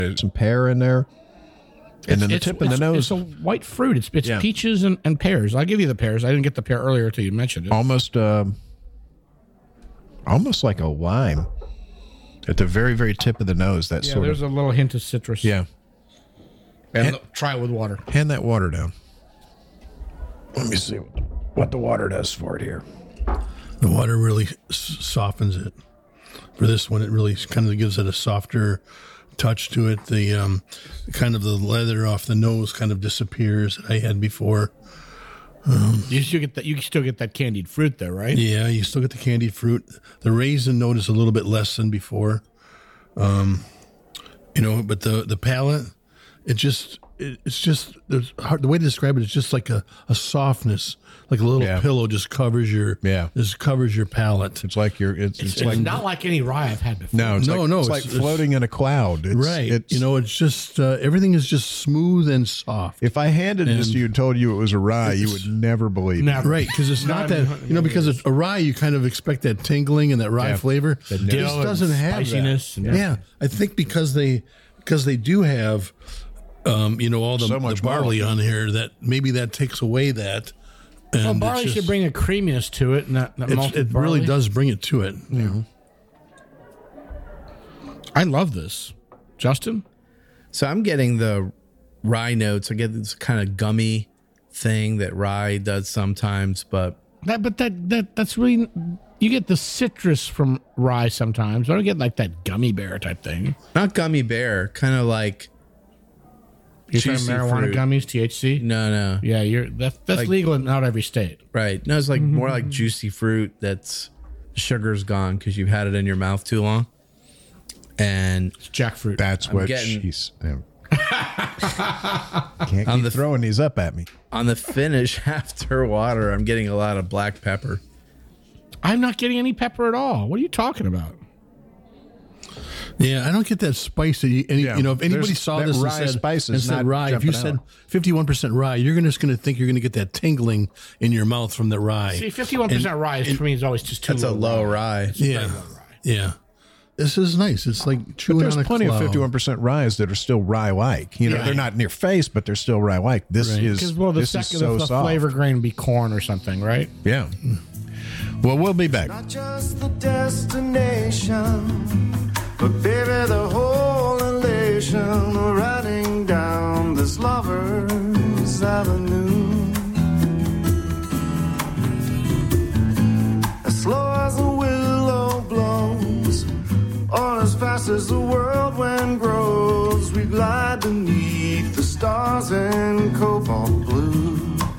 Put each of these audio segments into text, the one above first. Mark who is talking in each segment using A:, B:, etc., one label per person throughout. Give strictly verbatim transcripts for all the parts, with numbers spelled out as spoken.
A: There's some pear in there. And
B: It's,
A: then the
B: it's,
A: tip of the
B: it's,
A: nose.
B: It's a white fruit. It's it's
A: Yeah.
B: peaches and, and pears. I'll give you the pears. I didn't get the pear earlier until you mentioned it.
A: Almost, um, almost like a lime at the very, very tip of the nose. That
B: Yeah,
A: sort
B: there's
A: of.
B: a little hint of citrus.
A: Yeah.
B: And
A: And-
B: the- try it with water.
A: Hand that water down. Let me see what, what the water does for it here.
C: The water really s- softens it. For this one, it really kind of gives it a softer touch to it. The um, kind of the leather off the nose kind of disappears that I had before.
B: You still get that. You still get that candied fruit there, right?
C: Yeah, you still get the candied fruit. The raisin note is a little bit less than before. Um, you know, but the the palate, it just it, it's just there's hard, the way to describe it is just like a, a softness, like a little
A: Yeah.
C: pillow just covers your
A: Yeah.
C: just covers your palate.
A: It's like you're. It's,
B: It's,
A: it's,
B: it's
A: like
B: not like any rye I've had before.
A: no, it's
C: No,
A: like,
C: no,
A: It's,
C: it's-
A: like
C: it's-
A: floating in a cloud. It's,
C: Right.
A: It's,
C: you know, it's just uh, everything is just smooth and soft.
A: if I handed this
C: And-
A: to you and told you it was a rye, you would never believe it.
B: Never.
C: Right, because it's not that, you know, because it's a rye, you kind of expect that tingling and that rye
A: Yeah.
C: flavor.
A: The
C: This
B: dill and
C: doesn't have
B: spiciness
C: that.
B: and-
C: Yeah, I think because they because they do have, um, you know, all the,
A: So
C: the
A: much
C: barley
A: more.
C: on here that maybe that takes away that. And
B: Well,
C: it's
B: barley
C: just-
B: should bring a creaminess to it, and that, that
C: it's-
B: malted
C: it
B: barley.
C: really does bring it to it. Yeah.
B: I love this, Justin.
D: So I'm getting the rye notes. I get this kind of gummy thing that rye does sometimes, but
B: That, but that that that's really you get the citrus from rye sometimes. I don't get like that gummy bear type thing.
D: not gummy bear. Kind of like
B: You're talking
D: juicy
B: marijuana
D: fruit.
B: gummies, T H C.
D: No, no,
B: Yeah, you're that, that's
D: Like-
B: legal in not every state.
D: right. No, it's like more like juicy fruit that's sugar's gone because you've had it in your mouth too long. And
B: It's jackfruit.
A: That's
D: I'm
A: what
D: getting-
A: she's. Um, can't
D: On
A: keep
D: the-
A: throwing these up at me.
D: on the finish after water, I'm getting a lot of black pepper.
B: I'm not getting any pepper at all. What are you talking about?
C: Yeah, I don't get that spice. That you, any,
A: Yeah,
C: you know, if anybody
A: there's-
C: saw
A: that
C: this and
A: rye
C: said,
A: spice
C: and
A: is
C: said
A: not
C: rye, if you
A: jumping
C: said
A: out.
C: fifty-one percent rye, you're gonna- just going to think you're going to get that tingling in your mouth from the rye.
B: See, fifty-one percent rye is, for me is always just too
D: That's a low
B: rye.
D: rye.
C: yeah, yeah. This is nice. It's like
A: But
C: chewing
A: there's
C: on a
A: plenty
C: cloud.
A: of fifty-one percent ryes that are still rye-like. You know,
B: Yeah.
A: they're not in your face, but they're still rye-like. This
C: Right.
A: is
B: Because well, the
A: this is
B: second
A: so
B: the
A: soft.
B: flavor grain would be corn or something, right?
A: Yeah. Well, we'll be back.
E: Not just the destination, but baby, the whole elation of riding down this lover's avenue. As slow as a willow blows, or as fast as the world wind grows, we glide beneath the stars in cobalt blue.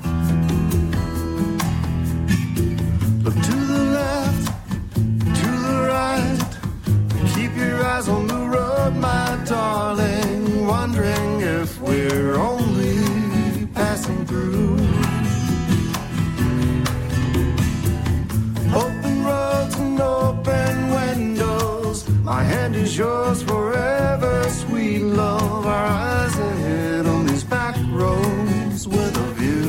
E: Look to the left, to the right. Keep your eyes on the road, my darling. Wondering if we're only passing through. Open roads and open windows. My hand is yours forever, sweet love. Our eyes ahead on these back roads with a view.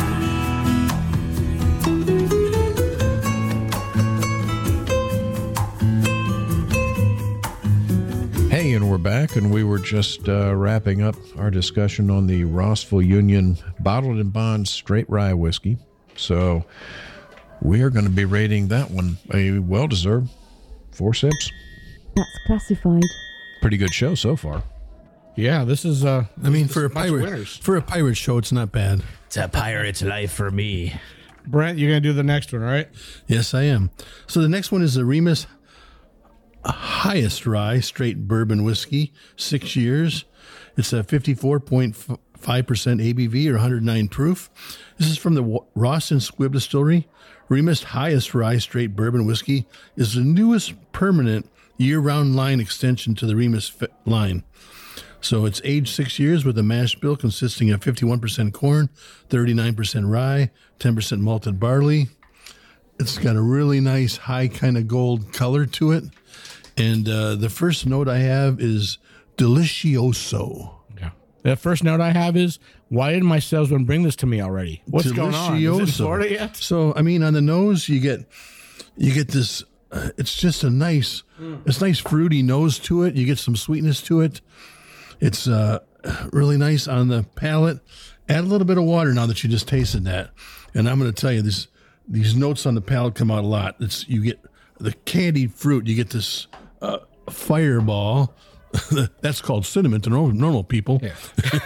A: Hey, and we're back, and we were just uh, wrapping up our discussion on the Rossville Union Bottled and Bond Straight Rye Whiskey. So we are going to be rating that one a well-deserved four sips.
F: That's classified.
A: Pretty good show so far.
B: Yeah, this is. Uh,
C: I mean, for a
B: bunch of
C: pirate,
B: winners.
C: for a pirate show, it's not bad.
D: It's a pirate's life for me.
B: Brent, you're gonna do the next one, right?
C: Yes, I am. So the next one is the Remus Highest Rye Straight Bourbon Whiskey, six years. It's a fifty-four point five percent A B V or one hundred nine proof. This is from the Ross and Squibb Distillery. Remus Highest Rye Straight Bourbon Whiskey is the newest permanent year-round line extension to the Remus f- line. So it's aged six years with a mash bill consisting of fifty-one percent corn, thirty-nine percent rye, ten percent malted barley. It's got a really nice high kind of gold color to it. And uh, the first note I have is delicioso.
B: Yeah. The first note I have is, why didn't my salesman bring this to me already? What's going on? Is it
C: Delicioso.
B: Florida yet?
C: So, I mean, on the nose, you get you get this. Uh, it's just a nice, it's nice fruity nose to it. You get some sweetness to it. It's uh, really nice on the palate. Add a little bit of water now that you just tasted that. And I'm going to tell you, this these notes on the palate come out a lot. It's you get the candied fruit. You get this uh, fireball. That's called cinnamon to normal, normal people.
B: Yeah.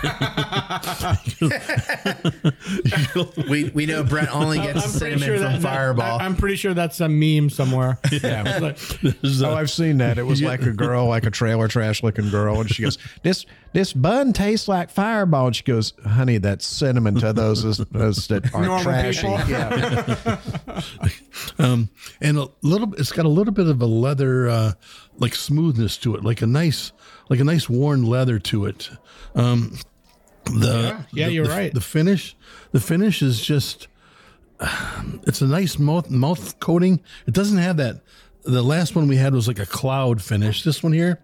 D: we we know Brent only gets
B: I'm pretty
D: cinnamon
B: sure
D: from
B: that,
D: Fireball.
B: I, I'm pretty sure that's a meme somewhere. Yeah. Like,
A: Oh, I've seen that. It was like a girl, like a trailer trash looking girl, and she goes, "This this bun tastes like Fireball." And she goes, "Honey, that's cinnamon to those, those that aren't
B: Normal
A: trashy."
B: people.
A: Yeah.
C: um, and a little. It's got a little bit of a leather, uh, like smoothness to it, like a nice, like a nice worn leather to it. Um, the
B: Yeah, yeah,
C: the-
B: you're
C: the-
B: right.
C: The finish, the finish is just. It's a nice mouth mouth coating. It doesn't have that. The last one we had was like a cloud finish. This one here,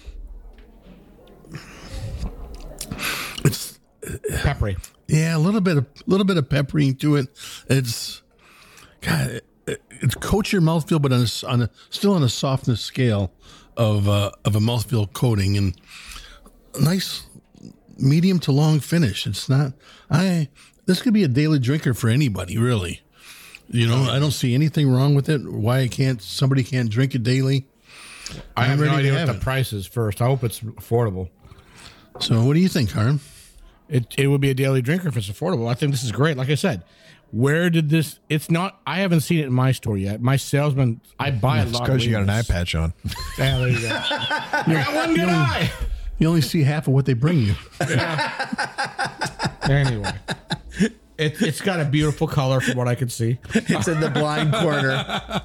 C: it's
B: peppery.
C: yeah, a little bit of little bit of peppering to it. It's God, it, it, it coats your mouthfeel, but on a, s- on a still on a softness scale of uh, of a mouthfeel coating, and a nice medium to long finish. It's not. I this could be a daily drinker for anybody, really. You know, I don't see anything wrong with it. Why I can't somebody can't drink it daily.
B: I have
C: I'm
B: no
C: ready to
B: idea what
C: have
B: the
C: it.
B: price is first. I hope it's affordable.
C: So, what do you think, Harm?
B: It it would be a daily drinker if it's affordable. I think this is great. Like I said, where did this? It's not. I haven't seen it in my store yet. My salesman, I buy a
A: It's
B: lot.
A: because you got an eye
B: Remus.
A: patch on.
B: Yeah, there you go. I got one good eye.
C: You only see half of what they bring you.
B: Anyway, it, it's got a beautiful color from what I can see.
D: It's in the blind corner.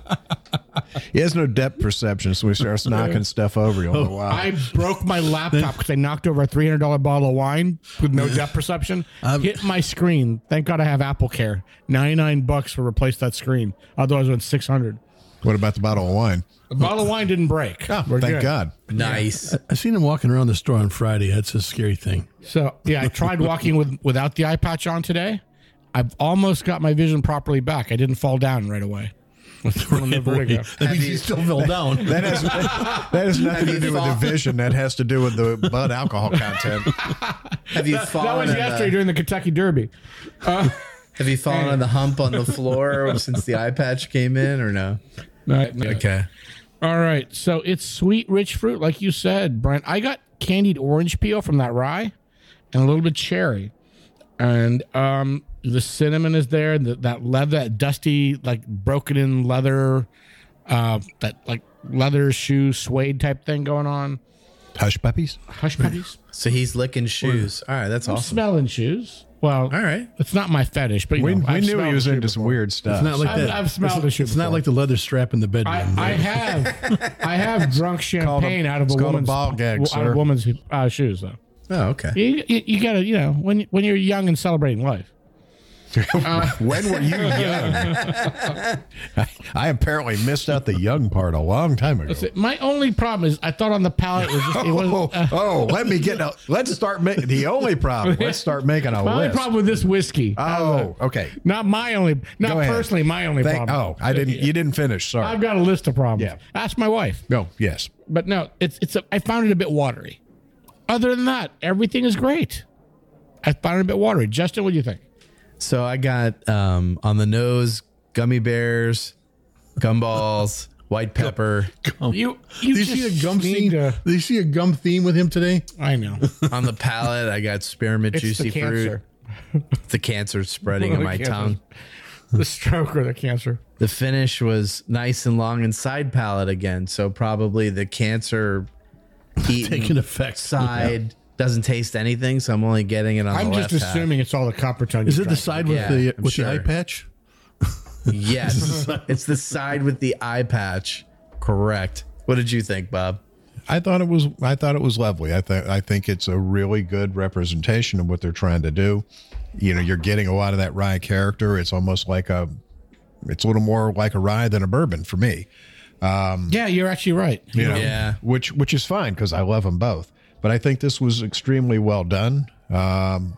A: He has no depth perception, so he starts knocking stuff over. You'll know why.
B: I broke my laptop because I knocked over a three hundred dollars bottle of wine with no depth perception. Hit my screen. Thank God I have Apple Care. ninety-nine bucks to replace that screen. Otherwise, it went six hundred.
A: What about the bottle of wine?
B: The bottle of wine didn't break.
A: Oh,
B: We're
A: thank
B: good.
A: God.
D: Nice.
C: I seen him walking around the store on Friday. That's a scary thing.
B: So yeah, I tried walking with without the eye patch on today. I've almost got my vision properly back. I didn't fall down right away. From the vertigo.
C: That means he still fell down.
A: That has that has nothing to do with the vision. That has to do with the blood alcohol content.
D: Have you
B: That
D: fallen?
B: was
D: in
B: yesterday
D: the,
B: during the Kentucky Derby.
D: have you fallen on the hump on the floor since the eye patch came in, or no?
B: Right, no.
D: Okay.
B: All right. So it's sweet, rich fruit, like you said, Brent. I got candied orange peel from that rye and a little bit cherry. And um, the cinnamon is there. The, that leather, that dusty, like broken in leather, uh, that like leather shoe suede type thing going on.
A: Hush puppies.
B: Hush puppies.
D: So he's licking shoes. All right, that's
B: I'm
D: awesome.
B: smelling shoes. Well,
D: All right.
B: it's not my fetish, but you
A: We,
B: know,
A: we
B: I've
A: knew
B: smelled
A: he was
B: a shoe
A: into some
B: before.
A: weird stuff.
C: It's not like
B: I've-
C: that.
B: I've smelled
C: it's,
B: the shoe
C: It's not
B: before.
C: like the leather strap in the bedroom.
B: I, I have, I have drunk champagne out of
A: it's
B: a
A: called a
B: woman's
A: ball gag,
B: out
A: sir.
B: of woman's uh, shoes, though.
D: Oh, okay.
B: You, you, you gotta, you know, when when you're young and celebrating life.
A: When were you young? I, I apparently missed out the young part a long time ago.
B: My only problem is I thought on the palate it was just, it was.
A: Oh,
B: Uh,
A: oh, let me get a, let's start making the only problem. Let's start making a
B: my only
A: list.
B: problem with this whiskey.
A: Oh, okay.
B: Not my only, not
A: Go ahead.
B: personally my only
A: Thank,
B: problem.
A: oh, I didn't. You didn't finish. Sorry.
B: I've got a list of problems.
A: Yeah.
B: Ask my wife.
A: No. Yes.
B: But no, it's it's. A, I found it a bit watery. Other than that, everything is great. I found it a bit watery. Justin, what do you think?
D: So I got um, on the nose gummy bears, gumballs, white pepper.
B: You you
C: Did you
B: just
C: see a gum
B: need
C: theme?
B: to-
C: Did you see a gum theme with him today?
B: I know.
D: On the palate, I got spearmint
B: It's
D: juicy
B: the cancer.
D: fruit. The cancer spreading in
B: The
D: my
B: cancer.
D: tongue.
B: The stroke or the cancer.
D: The finish was nice and long and side palate again. So probably the cancer eating
C: Taking effect.
D: side doesn't taste anything. So I'm only getting it on
B: I'm
D: the
B: just
D: left half.
B: assuming it's all the copper tongue.
C: Is
B: you
C: it the
B: tried.
C: side with
D: Yeah,
C: the
D: I'm
C: with
D: sure.
C: the eye patch?
D: Yes, it's the side with the eye patch. Correct. What did you think, Bob?
A: I thought it was. I thought it was lovely. I think. I think it's a really good representation of what they're trying to do. You know, you're getting a lot of that rye character. It's almost like a. It's a little more like a rye than a bourbon for me.
B: Yeah, you're actually right.
A: You know,
D: Yeah.
A: which which is fine because I love them both. But I think this was extremely well done. Um,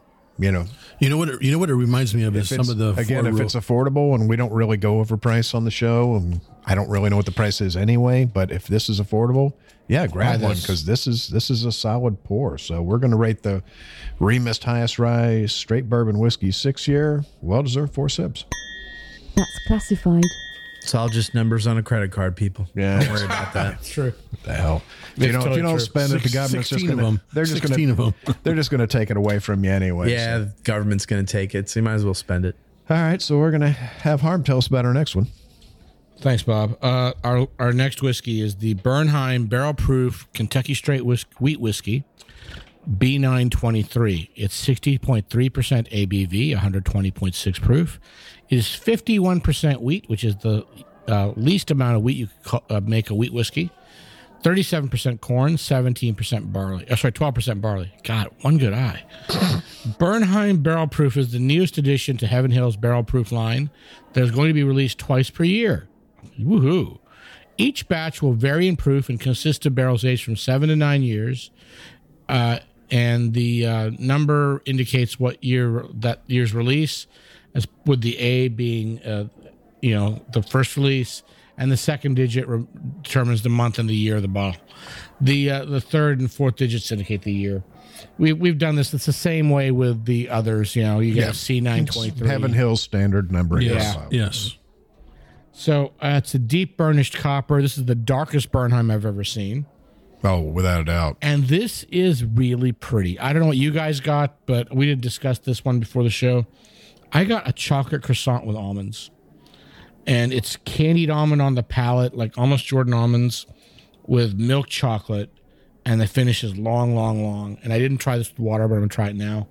A: you know,
C: You know what? It, you know what it reminds me of is
A: if
C: some
A: it's-
C: of the
A: again,
C: four
A: if
C: ro-
A: it's affordable and we don't really go over price on the show, and I don't really know what the price is anyway, but if this is affordable, yeah, grab
B: Buy
A: one
B: this.
A: because this is this is a solid pour. So we're going to rate the Remus Highest Rye Straight Bourbon Whiskey six year, well deserved four sips.
F: That's classified.
D: It's all just numbers on a credit card, people.
A: Yeah.
D: Don't worry about that.
B: It's true.
A: What the hell? If you
B: It's
A: don't, if
B: totally
A: you don't
B: true.
A: spend it, the
C: Six-
A: government's just
C: sixteen
A: going
C: of
A: to
C: them.
A: they're just
C: sixteen
A: going
C: of them.
A: they're just going to take it away from you anyway.
D: Yeah,
A: so.
D: the government's going to take it, so you might as well spend it.
A: All right, so we're going to have Harm tell us about our next one.
B: Thanks, Bob. Uh, our our next whiskey is the Bernheim Barrel Proof Kentucky Straight whis- Wheat Whiskey, B nine twenty-three. It's sixty point three percent A B V, one hundred twenty point six proof. It is fifty-one percent wheat, which is the uh, least amount of wheat you could call, uh, make a wheat whiskey. thirty-seven percent corn, seventeen percent barley. Oh, sorry, twelve percent barley. God, one good eye. Bernheim Barrel Proof is the newest addition to Heaven Hill's Barrel Proof line that is going to be released twice per year. Woohoo. Each batch will vary in proof and consist of barrels aged from seven to nine years. Uh, and the uh, number indicates what year that year's release, as with the A being, uh, you know, the first release, and the second digit re- determines the month and the year of the bottle. The uh, the third and fourth digits indicate the year. We we've done this. It's the same way with the others. You know, you get
A: Yeah.
B: a C nine twenty-three.
A: Heaven Hill standard numbering.
B: Yeah.
C: Yes.
B: So uh, it's a deep burnished copper. This is the darkest Bernheim I've ever seen.
A: Oh, without a doubt.
B: And this is really pretty. I don't know what you guys got, but we did discuss this one before the show. I got a chocolate croissant with almonds. And it's candied almond on the palate, like almost Jordan almonds with milk chocolate. And the finish is long, long, long. And I didn't try this with water, but I'm going to try it now.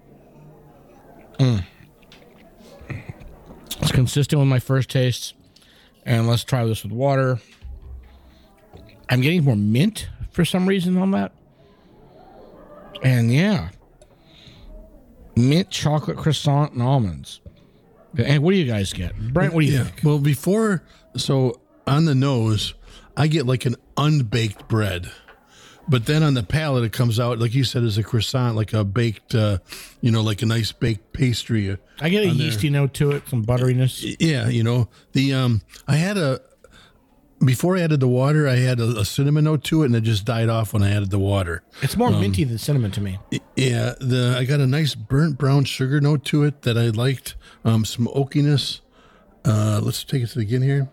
B: Mm. It's consistent with my first tastes. And let's try this with water. I'm getting more mint for some reason on that. And yeah. Mint chocolate croissant and almonds. And what do you guys get? Brent, what do you
C: Yeah.
B: think?
C: Well, before, so on the nose, I get like an unbaked bread. But then on the palate, it comes out, like you said, as a croissant, like a baked, uh, you know, like a nice baked pastry.
B: I get a
C: on there.
B: yeasty note to it, some butteriness.
C: Yeah, you know, the um, I had a before I added the water, I had a, a cinnamon note to it, and it just died off when I added the water.
B: It's more minty than cinnamon to me.
C: Yeah, the I got a nice burnt brown sugar note to it that I liked. Um, some oakiness. Uh, let's take it to the again here.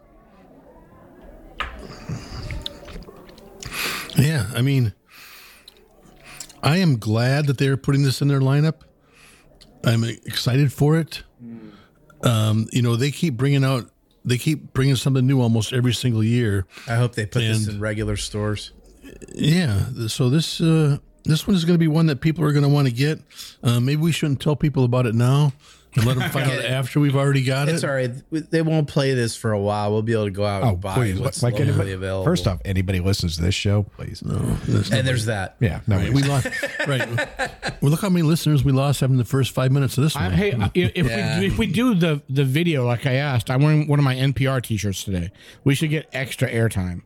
C: Yeah, I mean, I am glad that they're putting this in their lineup. I'm excited for it. Um, you know, they keep bringing out, they keep bringing something new almost every single year.
D: I hope they put this
C: And-
D: in regular stores.
C: Yeah, so this uh, this one is going to be one that people are going to want to get. Uh, maybe we shouldn't tell people about it now and let them find out after we've already got
D: It's
C: it.
D: all right. They won't play this for a while. We'll be able to go out
A: Oh,
D: and buy
A: please.
D: what's
A: Like
D: locally
A: anybody,
D: available.
A: first off, anybody listens to this show, please. No.
D: and there's that.
A: Yeah. No,
C: Right, we lost. Right. Well, look how many listeners we lost having the first five minutes of this
B: I,
C: one.
B: hey, uh, if, if,
D: Yeah.
B: we, if we do the, the video like I asked, I'm wearing one of my N P R t-shirts today. We should get extra airtime.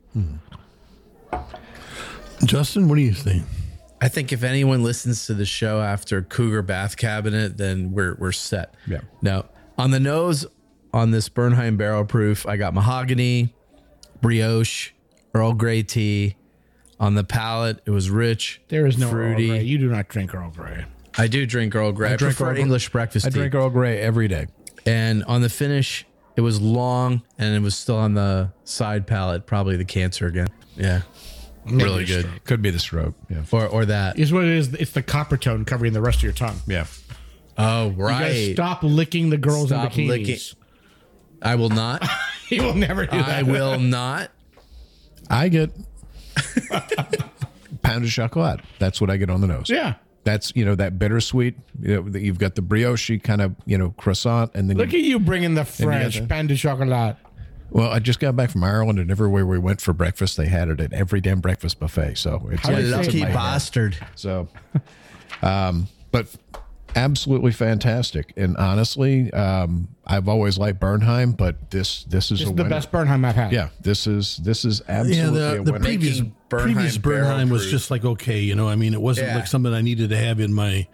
C: Justin, what do you think?
D: I think if anyone listens to the show after Cougar Bath Cabinet, then we're we're set.
A: Yeah.
D: No. On the nose, on this Bernheim Barrel Proof, I got mahogany, brioche, Earl Grey tea. On the palate, it was rich.
B: There is no
D: fruity.
B: Earl Grey. You do not drink Earl Grey.
D: I do drink Earl Grey. I,
A: drink
D: prefer
A: Earl Grey.
D: English breakfast
A: I
D: tea.
A: drink Earl Grey every day.
D: And on the finish, it was long and it was still on the side palate, probably the cancer again. Yeah. Really good.
A: Could be the stroke. Yeah.
D: Or or that.
B: Is what it is. It's the copper tone covering the rest of your tongue.
A: Yeah.
D: Oh,
B: You guys
D: right.
B: stop licking the girls
D: Stop
B: in bikinis.
D: licking. I will not.
B: You will never do that.
D: I will not.
A: I get pound of chocolate. That's what I get on the nose.
B: Yeah.
A: That's, you know, that bittersweet. You know, that you've got the brioche kind of, you know, croissant. And then,
B: Look
A: you,
B: at you bringing the
A: you
B: French
A: got the-
B: pain de chocolat.
A: well, I just got back from Ireland and everywhere we went for breakfast, they had it at every damn breakfast buffet. So it's,
B: How do
D: You
B: you say
A: it's in
D: lucky
A: my head.
D: bastard.
A: So, um, but absolutely fantastic. And honestly, um, I've always liked Bernheim, but this this is
B: This
A: a
B: is the
A: winner.
B: best Bernheim I've had.
A: Yeah, this is this is
C: Yeah,
A: absolutely
C: the,
A: a
C: the
A: winner.
C: previous
D: Making Bernheim
C: previous Bernheim
D: barrel
C: was
D: proof.
C: just like okay, you know. I mean, it wasn't
D: Yeah.
C: like something I needed to have in my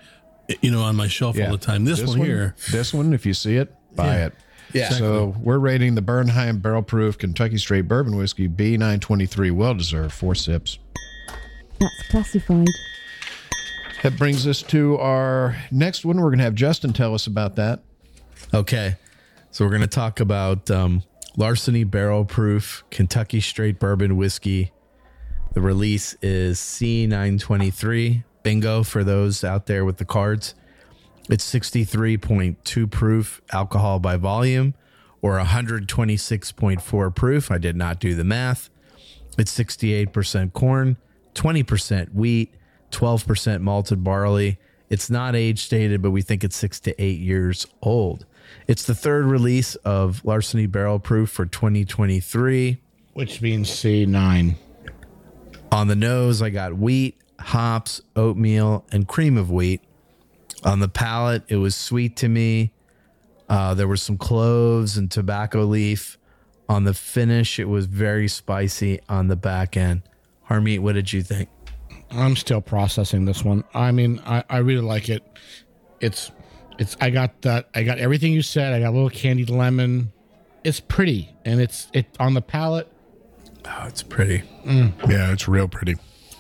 C: you know, on my shelf all the time. This, one, here,
A: This one, if you see it, buy
C: Yeah.
A: it.
D: Yeah.
A: So we're rating the Bernheim Barrel Proof Kentucky Straight Bourbon Whiskey B nine twenty-three. Well deserved. Four sips.
F: That's classified.
A: That brings us to our next one. We're going to have Justin tell us about that.
D: Okay. So we're going to talk about um, Larceny Barrel Proof Kentucky Straight Bourbon Whiskey. The release is C nine twenty-three. Bingo for those out there with the cards. It's sixty-three point two proof alcohol by volume, or one twenty-six point four proof. I did not do the math. It's sixty-eight percent corn, twenty percent wheat, twelve percent malted barley. It's not age stated, but we think it's six to eight years old. It's the third release of Larceny Barrel Proof for twenty twenty-three.
B: Which means C nine.
D: On the nose, I got wheat, hops, oatmeal, and cream of wheat. On the palate, it was sweet to me. Uh, there were some cloves and tobacco leaf. On the finish, it was very spicy on the back end. Harmeet, what did you think?
B: I'm still processing this one. I mean, I, I really like it. It's it's I got that I got everything you said. I got a little candied lemon. It's pretty, and it's it on the palate.
D: Oh, it's pretty.
A: Yeah, it's real pretty.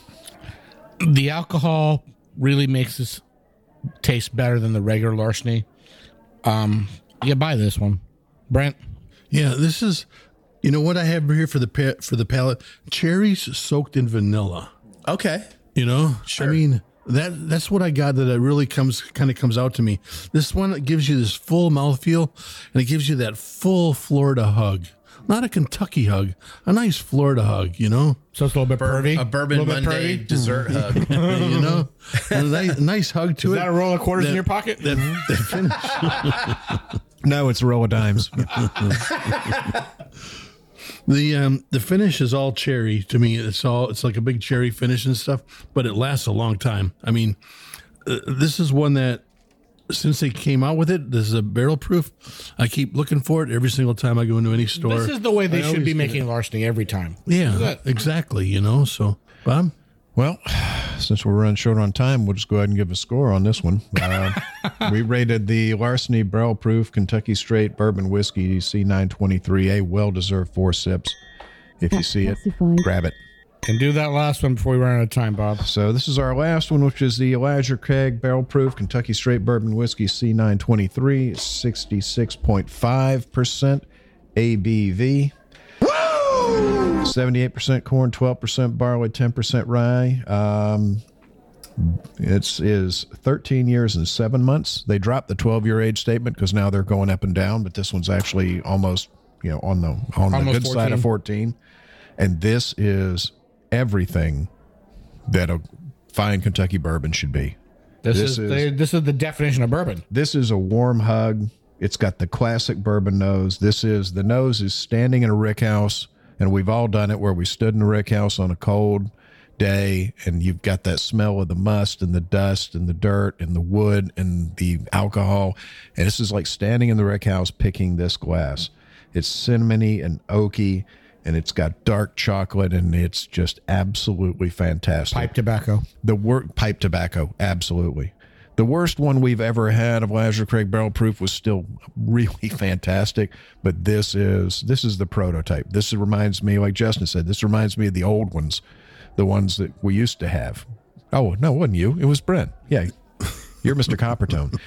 B: The alcohol really makes this taste better than the regular Larceny. Um, yeah, buy this one, Brent.
C: yeah, this is, you know what I have here for the pa- for the palate? Cherries soaked in vanilla.
D: Okay.
C: You know,
D: Sure.
C: I mean that that's what I got that it really comes kind of comes out to me. This one gives you this full mouthfeel, and it gives you that full Florida hug, not a Kentucky hug, a nice Florida hug. You know,
B: So it's a little bit pervy.
D: A Bourbon
B: little bit
D: Monday
B: pervy.
D: dessert hug.
C: you know, and a nice, nice hug to
B: Is
C: it.
B: that a roll of quarters in
C: That-
B: your pocket?
C: That, that finish.
A: No, it's a roll of dimes.
C: The um the finish is all cherry to me. It's all it's like a big cherry finish and stuff, but it lasts a long time. I mean, uh, this is one that since they came out with it, this is a barrel proof. I keep looking for it every single time I go into any store.
B: This is the way they
C: I
B: should
C: always
B: be
C: get
B: making Larceny every time.
C: Yeah, exactly. You know, so Bob.
A: Well, since we're running short on time, we'll just go ahead and give a score on this one. Uh, we rated the Larceny Barrel Proof Kentucky Straight Bourbon Whiskey C nine twenty-three a well-deserved four sips. If you
F: That's
A: see it,
F: classified.
A: grab it.
B: And do that last one before we run out of time, Bob.
A: So this is our last one, which is the Elijah Craig Barrel Proof Kentucky Straight Bourbon Whiskey C nine twenty-three, sixty-six point five percent A B V. seventy-eight percent corn, twelve percent barley, ten percent rye. Um, it's is thirteen years and seven months. They dropped the twelve-year age statement because now they're going up and down, but this one's actually almost, you know, on the on the
B: Almost
A: good side of fourteen. And this is everything that a fine Kentucky bourbon should be.
B: This,
A: This
B: is,
A: is-
B: the, this is the definition of bourbon.
A: This is a warm hug. It's got the classic bourbon nose. This is the nose is standing in a rick house, and we've all done it where we stood in a rick house on a cold day, and you've got that smell of the must and the dust and the dirt and the wood and the alcohol. And this is like standing in the rick house picking this glass. It's cinnamony and oaky, and it's got dark chocolate, and it's just absolutely fantastic.
B: Pipe tobacco.
A: The wor- pipe tobacco, absolutely. The worst one we've ever had of Lazar Craig Barrel Proof was still really fantastic, but this is this is the prototype. This reminds me, like Justin said, this reminds me of the old ones, the ones that we used to have. Oh no, it wasn't you? It was Brent. Yeah, you're Mister Coppertone.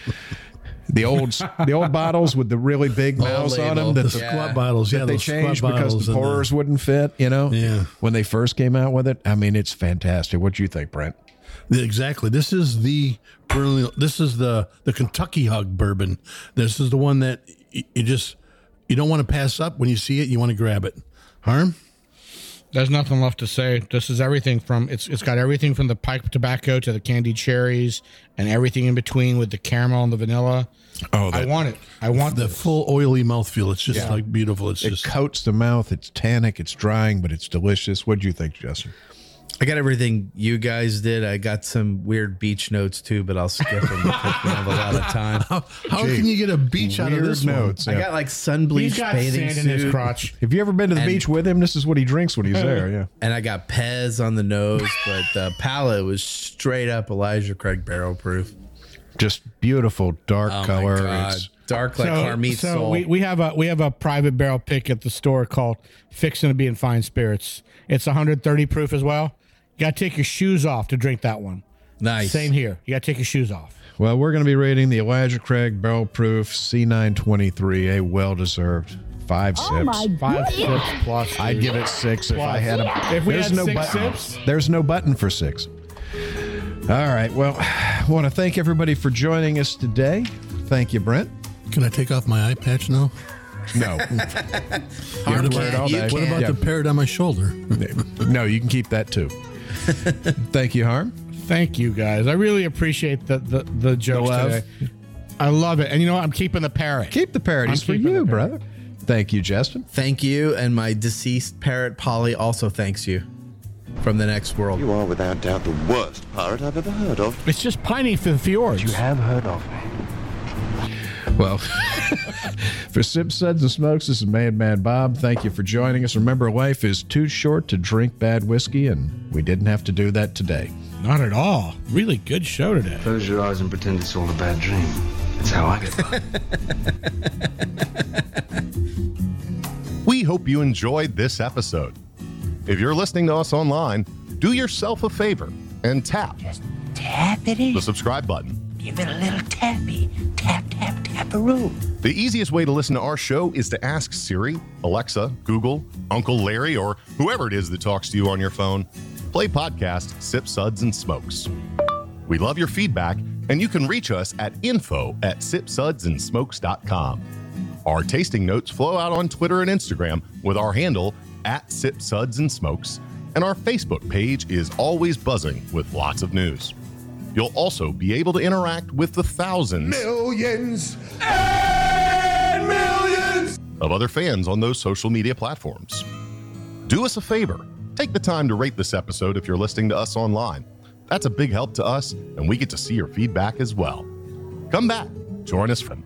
A: The old the old bottles with the really big mouths on them that
C: The
A: the,
D: Yeah.
C: squat bottles, yeah,
A: that they
C: those squat
A: changed because
C: bottles
A: the
C: and
A: pourers wouldn't fit. You know,
C: Yeah.
A: When they first came out with it, I mean, it's fantastic. What do you think, Brent?
C: Exactly. This is the this is the the Kentucky Hug bourbon. This is the one that y- you just you don't want to pass up when you see it. You want to grab it. Harm?
B: There's nothing left to say. This is everything from it's it's got everything from the pipe tobacco to the candied cherries and everything in between with the caramel and the vanilla.
A: Oh,
B: I want it. I want
C: The
B: this.
C: full oily mouthfeel. It's just
A: Yeah.
C: like beautiful. It's
A: It
C: just
A: coats the mouth. It's tannic. It's drying, but it's delicious. What do you think, Justin?
D: I got everything you guys did. I got some weird beach notes too, but I'll skip them because we have a lot of time.
C: how, how can you get a beach out of
A: Weird
C: this
A: notes.
D: I
A: yeah.
D: got like sun
B: He's
D: bleached
B: got
D: bathing
B: sand in his
D: suit,
B: crotch.
A: Have you ever been to the
D: And-
A: beach with him? This is what he drinks when he's there. Yeah.
D: and I got Pez on the nose, but the palate was straight up Elijah Craig Barrel Proof.
A: Just beautiful dark
D: Oh
A: color.
D: my God.
A: It's,
D: Dark like Harmeet
B: so
D: soul.
B: we, we have a we have a private barrel pick at the store called Fixin' to Be in Fine Spirits. It's one hundred thirty proof as well. You got to take your shoes off to drink that one.
D: Nice.
B: Same here. You got to take your shoes off.
A: well, we're going to be rating the Elijah Craig Barrel Proof C nine twenty-three, a well-deserved five sips.
F: Oh my
B: Five
F: goodness.
B: sips plus.
A: I'd
B: dude.
A: give it six if
B: Plus.
A: I had a.
B: If we
A: there's
B: had
A: no
B: six
A: button.
B: sips?
A: There's no button for six. All right. Well, I want to thank everybody for joining us today. Thank you, Brent.
C: Can I take off my eye patch now?
A: No.
D: Harm
A: wear it all
D: can't. You
A: day.
C: What
D: can't.
C: about
A: Yeah.
C: the parrot on my shoulder?
A: No, you can keep that too. Thank you, Harm.
B: Thank you guys. I really appreciate the the, the jokes
A: love.
B: today. I love it. And you know what? I'm keeping the parrot.
A: Keep the parodies
B: I'm
A: for
B: keeping
A: you,
B: the parrot.
A: brother. Thank you, Justin.
D: Thank you, and my deceased parrot Polly also thanks you from the next world.
G: You are without doubt the worst pirate I've ever heard of.
B: It's just pining for the fjords.
H: You have heard of me.
A: Well, for Sip Suds and Smokes, this is Madman Bob. Thank you for joining us. Remember, life is too short to drink bad whiskey, and we didn't have to do that today.
B: Not at all. Really good show today.
H: Close your eyes and pretend it's all a bad dream. That's how I get by.
I: We hope you enjoyed this episode. If you're listening to us online, do yourself a favor and tap
J: Tap it in.
I: the subscribe button.
J: Give it a little tappy. Tap, tap, tap-a-roo.
I: The easiest way to listen to our show is to ask Siri, Alexa, Google, Uncle Larry, or whoever it is that talks to you on your phone. Play podcast Sip Suds and Smokes. We love your feedback, and you can reach us at info at sip suds and smokes dot com. Our tasting notes flow out on Twitter and Instagram with our handle at Sip Suds and Smokes, and our Facebook page is always buzzing with lots of news. You'll also be able to interact with the thousands
E: Millions and millions.
I: of other fans on those social media platforms. Do us a favor. Take the time to rate this episode if you're listening to us online. That's a big help to us, and we get to see your feedback as well. Come back. Join us from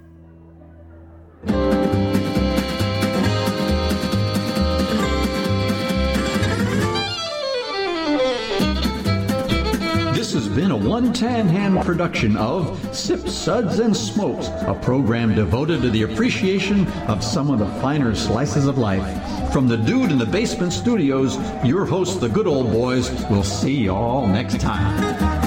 K: This has been a one tan hand production of Sip Suds and Smokes, a program devoted to the appreciation of some of the finer slices of life. From the Dude in the Basement Studios, your hosts, the Good Old Boys, will see you all next time.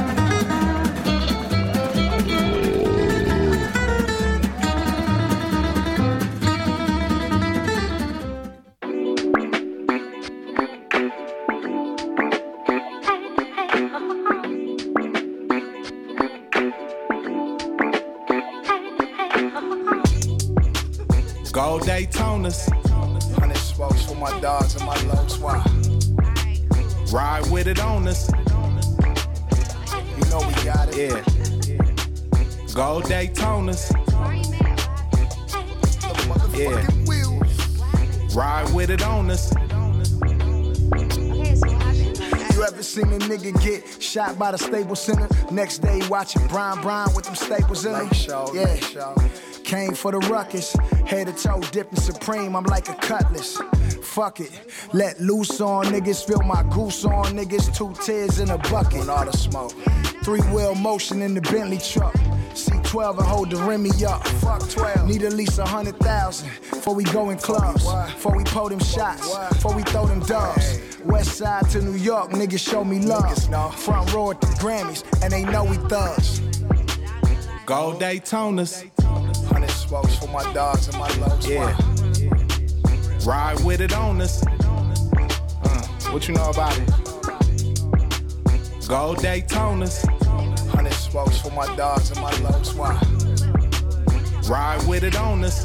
E: Gold Daytonas. Hundred smokes for my dogs and my low swap. Ride with it on us. You know we got it. Yeah. Gold Daytonas. Yeah. Ride with it on us. You ever seen a nigga get shot by the Staples Center? Next day watching Brian Brian with them staples in him. Yeah. Came for the ruckus, head to toe dipping Supreme, I'm like a cutlass. Fuck it, let loose on niggas, feel my goose on niggas, two tears in a bucket. All the smoke, three wheel motion in the Bentley truck. C twelve and hold the Remy up. Fuck twelve, need at least a hundred thousand before we go in clubs, before we pull them shots, before we throw them dubs. West side to New York, niggas show me love. Front row at the Grammys, and they know we thugs. Gold Daytonas. Hundred smokes for my dogs and my low yeah. Ride with it on us. Uh, what you know about it? Gold Daytonas. Hundred smokes for my dogs and my low swap. Ride with it on us.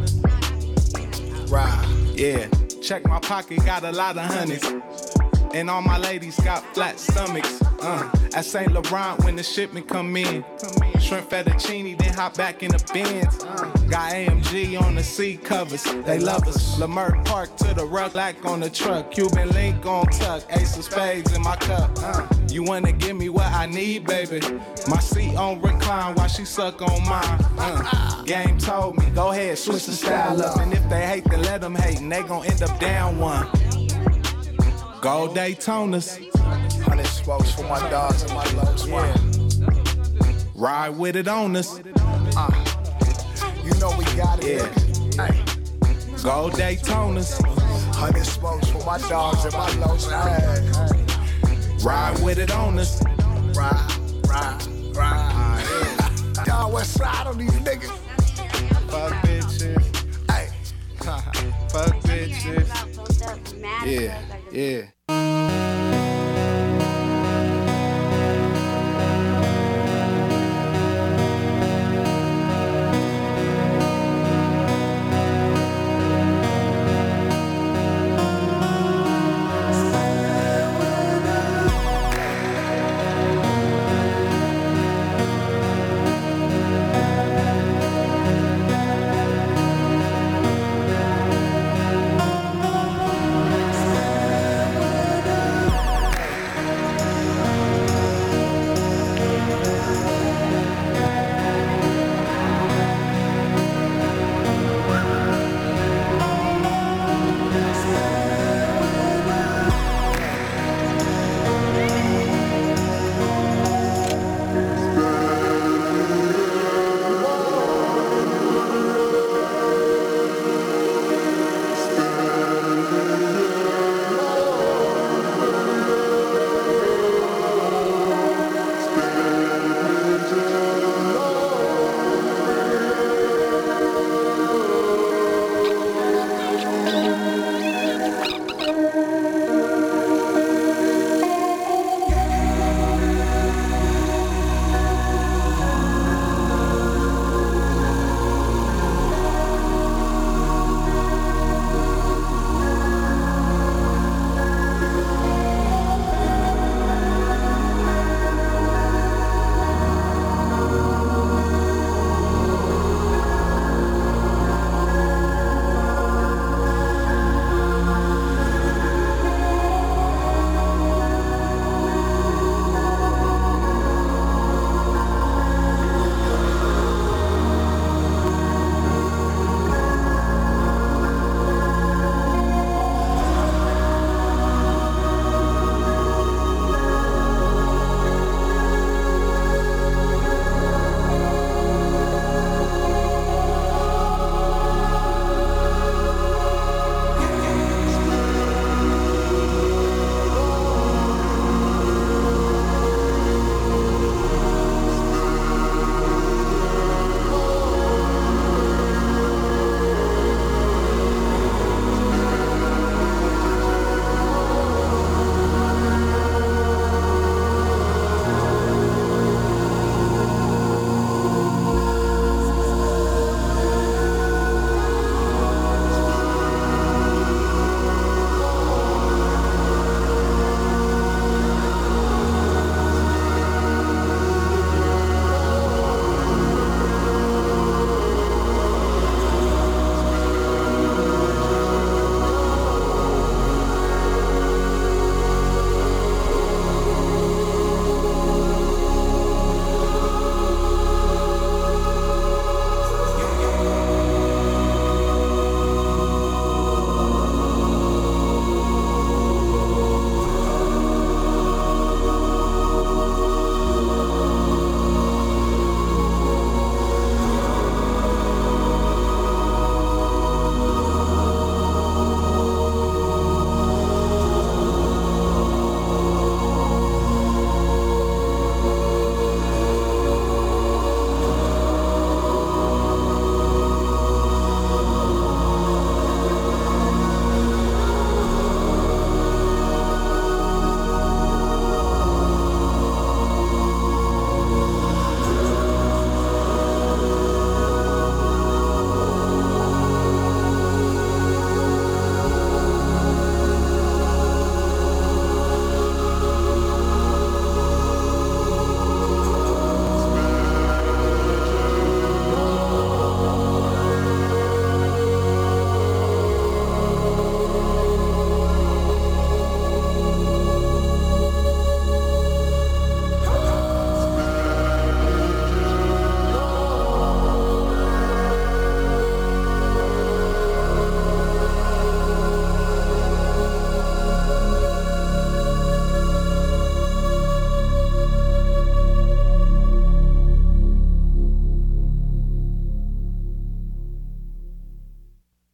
E: Ride, yeah. Check my pocket, got a lot of honeys. And all my ladies got flat stomachs. Uh, at Saint Laurent when the shipment come in. Shrimp fettuccine, then hop back in the Benz. Uh, got A M G on the seat covers, they love us. Leimert Park to the rug, black on the truck. Cuban link on tuck, ace of spades in my cup. Uh, you wanna give me what I need, baby? My seat on recline while she suck on mine. Uh, game told me, go ahead, switch the style up. And if they hate, then let them hate, and they gon' end up down one. Gold Daytonas. Hundred smokes for my dogs and my low swap.
L: Ride with it on us.
M: Uh, you know we got it.
L: Yeah.
M: Hey.
L: Go Daytonas.
M: Hundred smokes for my dogs and my lows. Hey.
L: Ride with it on us.
M: Ride, ride, ride. Y'all west side on these niggas.
L: Fuck bitches.
M: Hey.
L: Fuck bitches. Yeah, yeah.